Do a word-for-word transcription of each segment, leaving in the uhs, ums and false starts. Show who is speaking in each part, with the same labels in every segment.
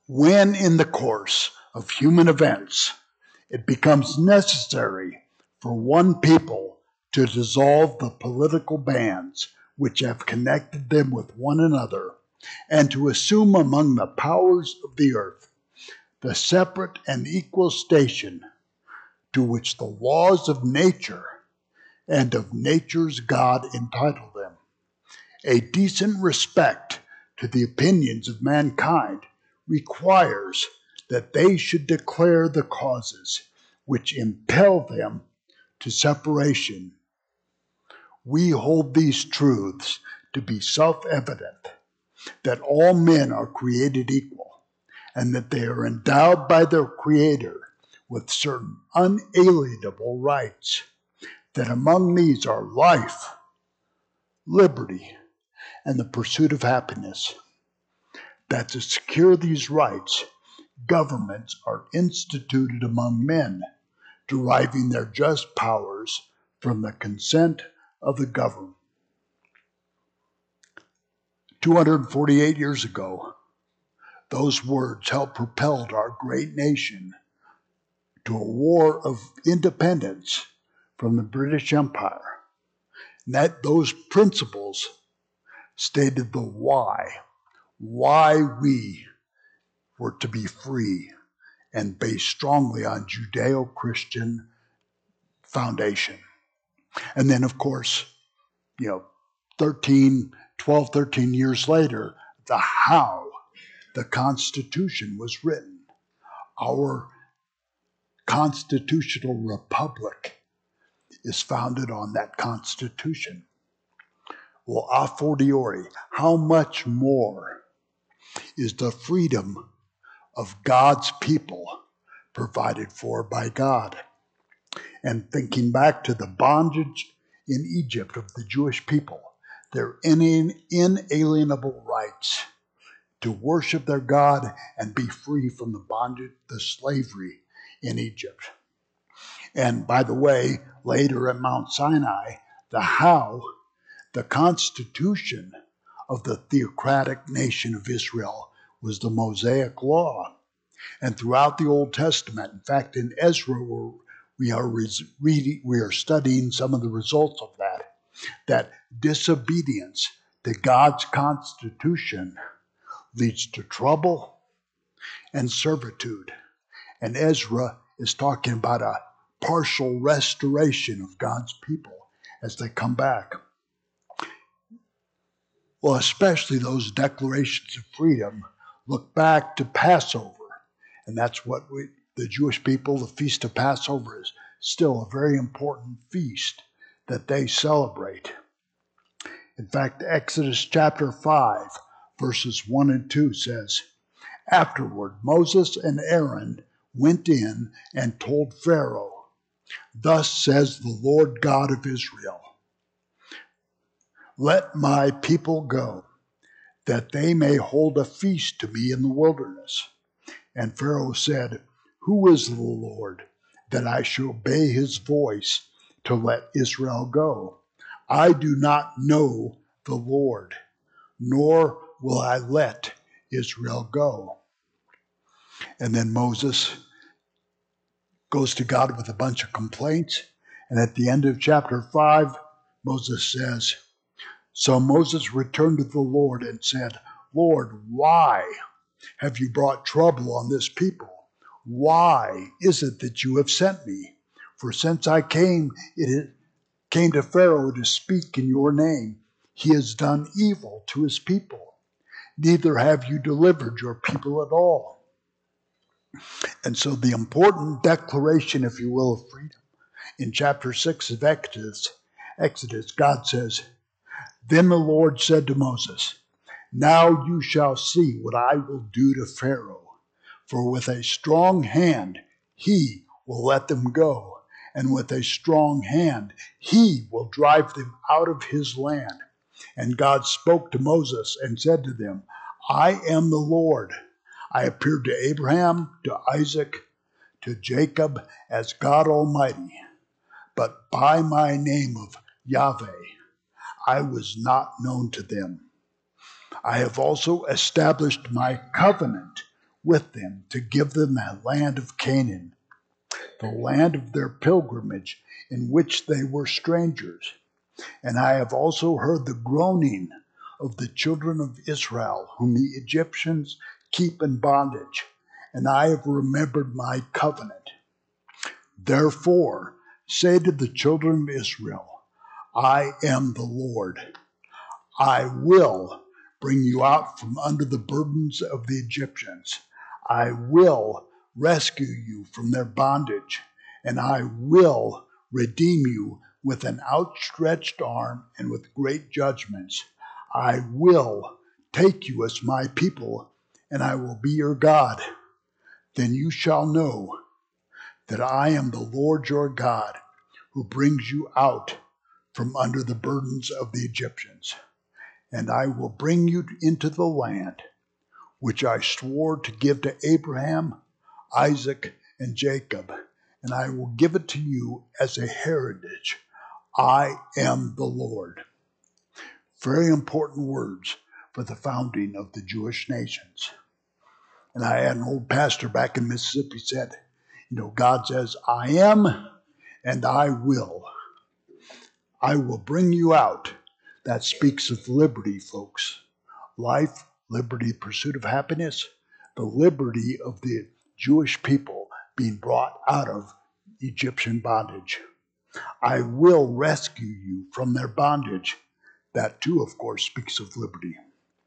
Speaker 1: When in the course of human events it becomes necessary for one people to dissolve the political bands which have connected them with one another, and to assume among the powers of the earth the separate and equal station to which the laws of nature and of nature's God entitle them, a decent respect to the opinions of mankind requires that they should declare the causes which impel them to separation. We hold these truths to be self-evident, that all men are created equal, and that they are endowed by their Creator with certain unalienable rights, that among these are life, liberty, and the pursuit of happiness. That to secure these rights, governments are instituted among men, deriving their just powers from the consent of the governed. two hundred forty-eight years ago, those words helped propel our great nation to a war of independence from the British Empire. And that those principles stated the why, why we were to be free and based strongly on Judeo-Christian foundation. And then, of course, you know, thirteen, twelve, thirteen years later, the how the Constitution was written. Our constitutional republic is founded on that Constitution. Well, a fortiori, how much more is the freedom of God's people provided for by God? And thinking back to the bondage in Egypt of the Jewish people, their inalienable rights to worship their God and be free from the bondage, the slavery in Egypt. And by the way, later at Mount Sinai, the how, the constitution of the theocratic nation of Israel was the Mosaic Law. And throughout the Old Testament, in fact, in Ezra, we're, we are reading, we are studying some of the results of that, that disobedience to God's constitution leads to trouble and servitude. And Ezra is talking about a partial restoration of God's people as they come back. Well, especially those declarations of freedom look back to Passover. And that's what we, the Jewish people, the Feast of Passover is still a very important feast that they celebrate. In fact, Exodus chapter five, verses one and two says, "Afterward, Moses and Aaron went in and told Pharaoh, 'Thus says the Lord God of Israel, let my people go, that they may hold a feast to me in the wilderness.' And Pharaoh said, 'Who is the Lord, that I should obey his voice to let Israel go? I do not know the Lord, nor will I let Israel go.'" And then Moses goes to God with a bunch of complaints. And at the end of chapter five, Moses says, "So Moses returned to the Lord and said, 'Lord, why have you brought trouble on this people? Why is it that you have sent me? For since I came, it came to Pharaoh to speak in your name, he has done evil to his people. Neither have you delivered your people at all.'" And so the important declaration, if you will, of freedom in chapter six of Exodus, Exodus, God says, "Then the Lord said to Moses, 'Now you shall see what I will do to Pharaoh, for with a strong hand he will let them go, and with a strong hand he will drive them out of his land.' And God spoke to Moses and said to them, 'I am the Lord. I appeared to Abraham, to Isaac, to Jacob as God Almighty, but by my name of Yahweh I was not known to them. I have also established my covenant with them to give them the land of Canaan, the land of their pilgrimage, in which they were strangers. And I have also heard the groaning of the children of Israel, whom the Egyptians keep in bondage, and I have remembered my covenant. Therefore, say to the children of Israel, I am the Lord. I will bring you out from under the burdens of the Egyptians. I will rescue you from their bondage, and I will redeem you with an outstretched arm and with great judgments. I will take you as my people, and I will be your God. Then you shall know that I am the Lord your God, who brings you out from under the burdens of the Egyptians. And I will bring you into the land which I swore to give to Abraham, Isaac, and Jacob, and I will give it to you as a heritage. I am the Lord. Very important words for the founding of the Jewish nations. And I had an old pastor back in Mississippi said, you know, God says, I am and I will. I will bring you out. That speaks of liberty, folks. Life, liberty, pursuit of happiness, the liberty of the Jewish people being brought out of Egyptian bondage. I will rescue you from their bondage. That too, of course, speaks of liberty.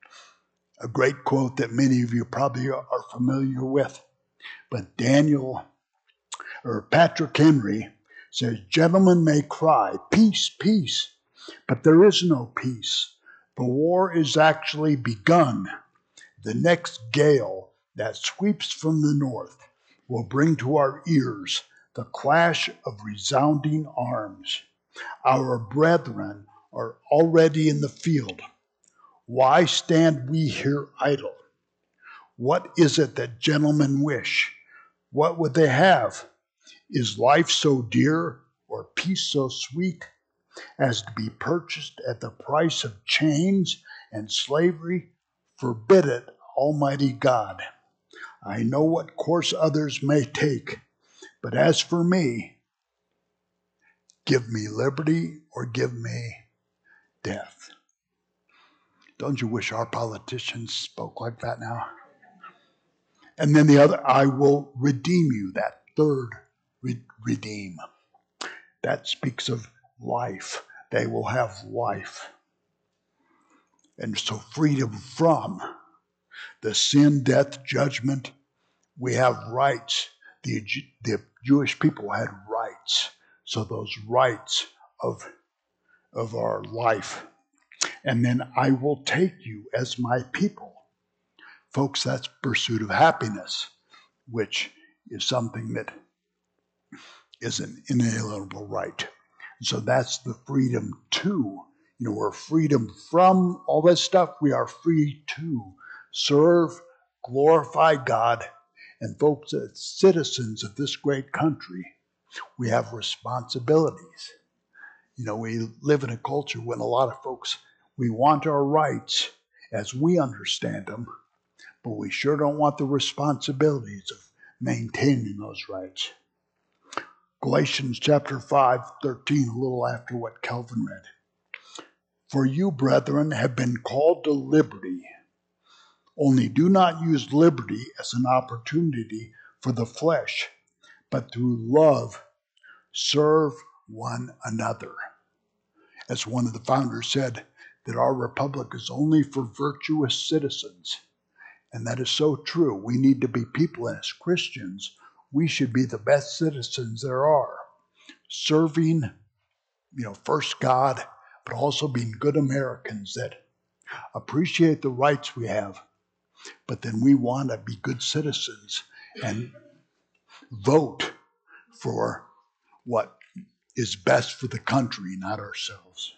Speaker 1: A great quote that many of you probably are familiar with. But Daniel, or Patrick Henry, says, gentlemen may cry, peace, peace, but there is no peace. The war is actually begun. The next gale that sweeps from the north will bring to our ears the clash of resounding arms. Our brethren are already in the field. Why stand we here idle? What is it that gentlemen wish? What would they have? Is life so dear or peace so sweet as to be purchased at the price of chains and slavery? Forbid it, Almighty God. I know what course others may take, but as for me, give me liberty or give me death. Don't you wish our politicians spoke like that now? And then the other, I will redeem you, that third, re- redeem. That speaks of life. They will have life. And so freedom from the sin, death, judgment. We have rights. The, the Jewish people had rights. So those rights of, of our life. And then I will take you as my people. Folks, that's pursuit of happiness, which is something that is an inalienable right. So that's the freedom to. You know, we're freedom from all this stuff. We are free to serve, glorify God. And folks, as citizens of this great country, we have responsibilities. You know, we live in a culture when a lot of folks, we want our rights as we understand them, but we sure don't want the responsibilities of maintaining those rights. Galatians chapter five, thirteen, a little after what Calvin read. For you, brethren, have been called to liberty. Only do not use liberty as an opportunity for the flesh, but through love serve one another. As one of the founders said, that our republic is only for virtuous citizens. And that is so true. We need to be people, as Christians, we should be the best citizens there are. Serving, you know, first God, but also being good Americans that appreciate the rights we have, but then we want to be good citizens and vote for what is best for the country, not ourselves.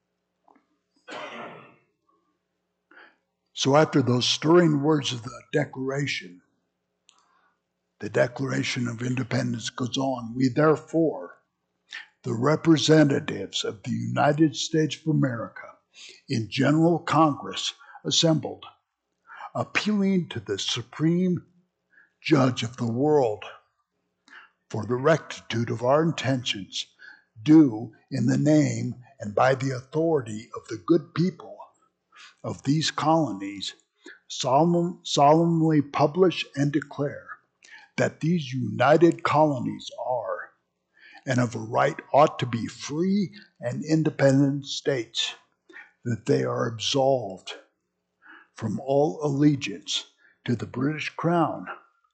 Speaker 1: So after those stirring words of the Declaration, the Declaration of Independence goes on, we therefore, the representatives of the United States of America in General Congress assembled, appealing to the Supreme judge of the world, for the rectitude of our intentions, do in the name and by the authority of the good people of these colonies, solemn, solemnly publish and declare that these united colonies are, and of a right ought to be free and independent states, that they are absolved from all allegiance to the British Crown,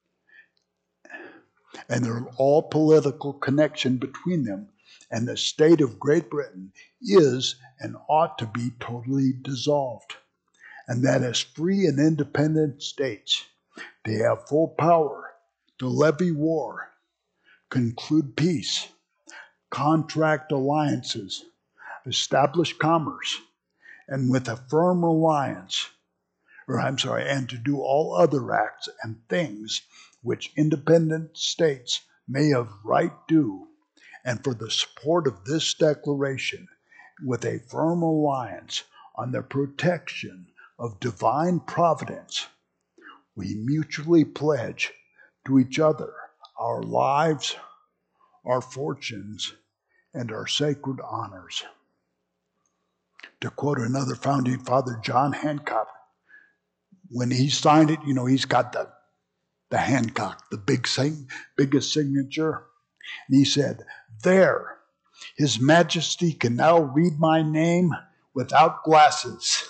Speaker 1: and there all political connection between them and the state of Great Britain is and ought to be totally dissolved, and that as free and independent states, they have full power to levy war, conclude peace, contract alliances, establish commerce, and with a firm reliance, or I'm sorry, and to do all other acts and things which independent states may of right do, and for the support of this declaration, with a firm reliance on the protection of divine providence, we mutually pledge to each other our lives, our fortunes, and our sacred honors. To quote another founding father, John Hancock, when he signed it, you know, he's got the, the Hancock, the big sing, biggest signature. And he said, there, His Majesty can now read my name without glasses.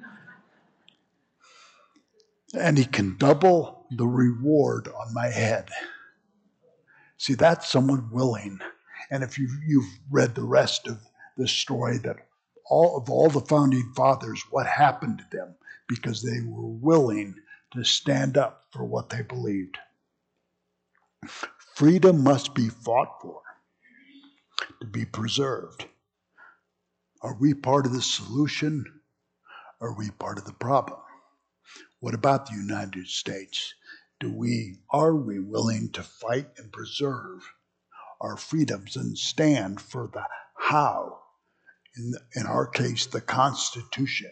Speaker 1: And he can double the reward on my head. See, that's someone willing. And if you've, you've read the rest of the story, that all of all the founding fathers, what happened to them, because they were willing to stand up for what they believed. Freedom must be fought for, to be preserved. Are we part of the solution? Or are we part of the problem? What about the United States? Do we, are we willing to fight and preserve our freedoms and stand for the how? In, the, in our case, the Constitution,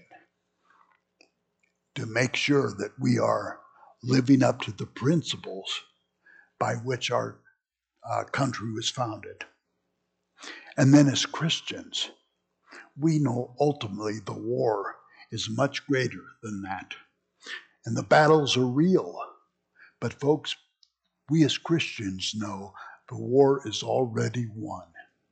Speaker 1: to make sure that we are living up to the principles by which our uh, country was founded. And then as Christians, we know ultimately the war is much greater than that. And the battles are real. But folks, we as Christians know the war is already won.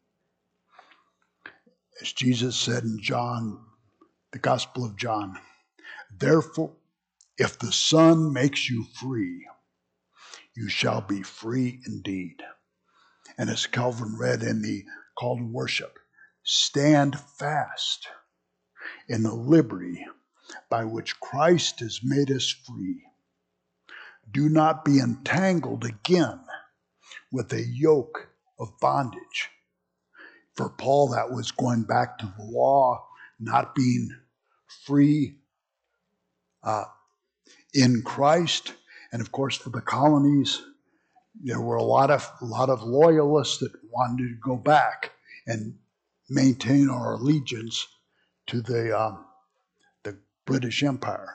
Speaker 1: As Jesus said in John, the Gospel of John, therefore, if the Son makes you free, you shall be free indeed. And as Calvin read in the call to worship, stand fast in the liberty by which Christ has made us free. Do not be entangled again with a yoke of bondage. For Paul, that was going back to the law, not being free uh, in Christ. And of course, for the colonies, there were a lot of a lot of loyalists that wanted to go back and maintain our allegiance to the um, the British Empire.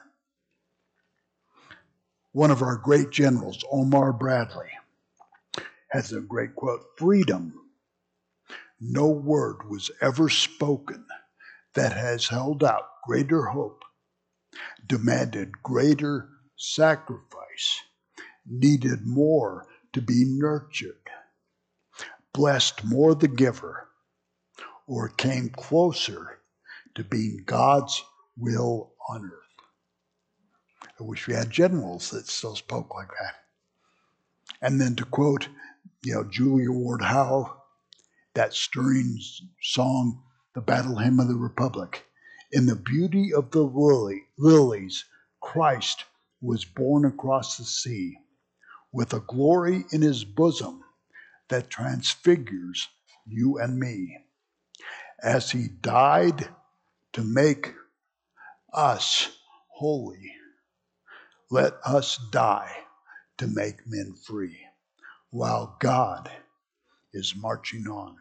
Speaker 1: One of our great generals, Omar Bradley, has a great quote: "Freedom. No word was ever spoken that has held out greater hope, demanded greater sacrifice, needed more to be nurtured, blessed more the giver, or came closer to being God's will on earth." I wish we had generals that still spoke like that. And then to quote, you know, Julia Ward Howe, that stirring song, the Battle Hymn of the Republic, "In the beauty of the lily, lilies, Christ was born across the sea, with a glory in his bosom that transfigures you and me. As he died to make us holy, let us die to make men free, while God is marching on."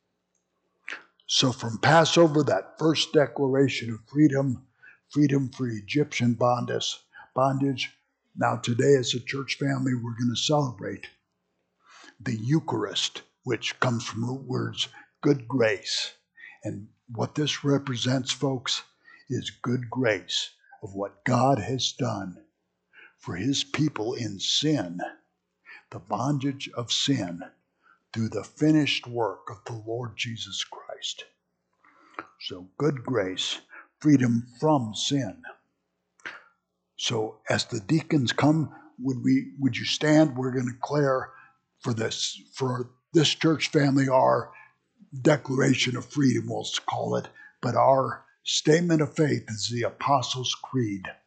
Speaker 1: So from Passover, that first declaration of freedom, freedom for Egyptian bondage, bondage, Now today as a church family, we're going to celebrate the Eucharist, which comes from root words good grace. And what this represents, folks, is good grace of what God has done for his people in sin, the bondage of sin, through the finished work of the Lord Jesus Christ. So good grace, freedom from sin. So as the deacons come, would we would you stand? We're going to declare for this for this church family our Declaration of Freedom, we'll call it, but our statement of faith is the Apostles' Creed.